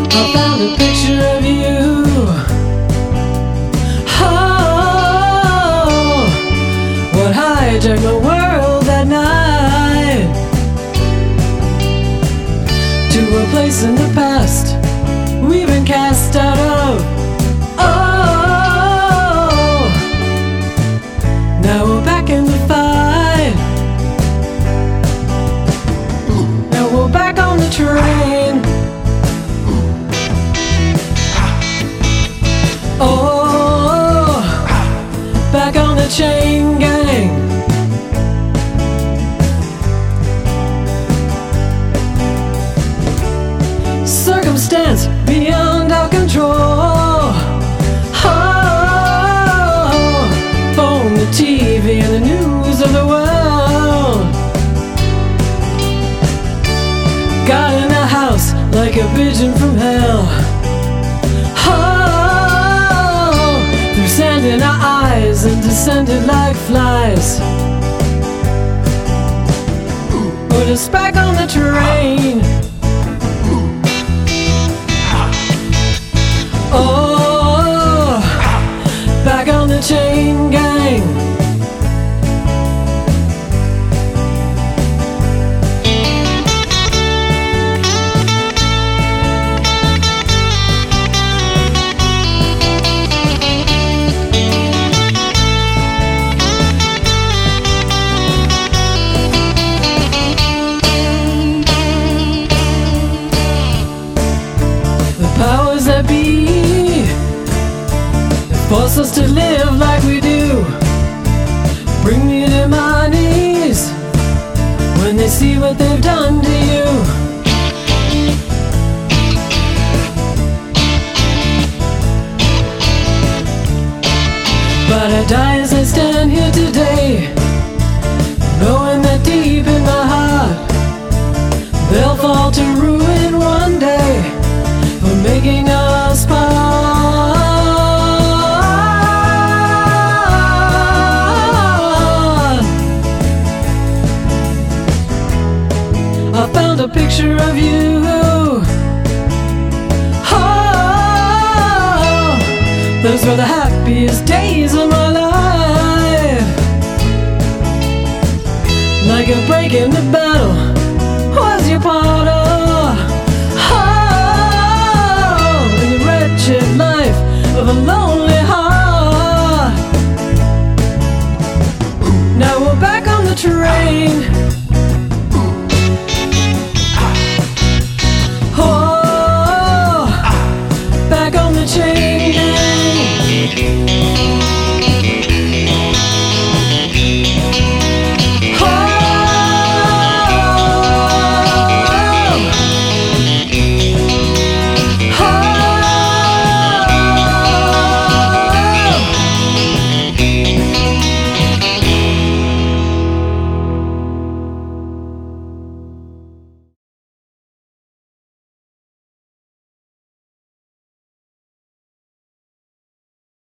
I found a picture of you. Oh, what hijacked my world that night to a place in the past we've been cast out of. Oh, now we're back in the fight. Now we're back on the train. Oh, back on the chain gang. Circumstance beyond our control. Oh, phone, the TV, and the news of the world got in the house like a pigeon from hell. Oh, threw sand in our eyes and descended like flies. Put us back on the train. Oh, back on the chain gang. The powers that be force us to live like we do. Bring me to my knees when they see what they've done to you. But I die as I stand here today, knowing that deep in my heart they'll fall to ruin one day for making us part. I found a picture of you. Oh, those were the happiest days of my life. Like a break in the bank.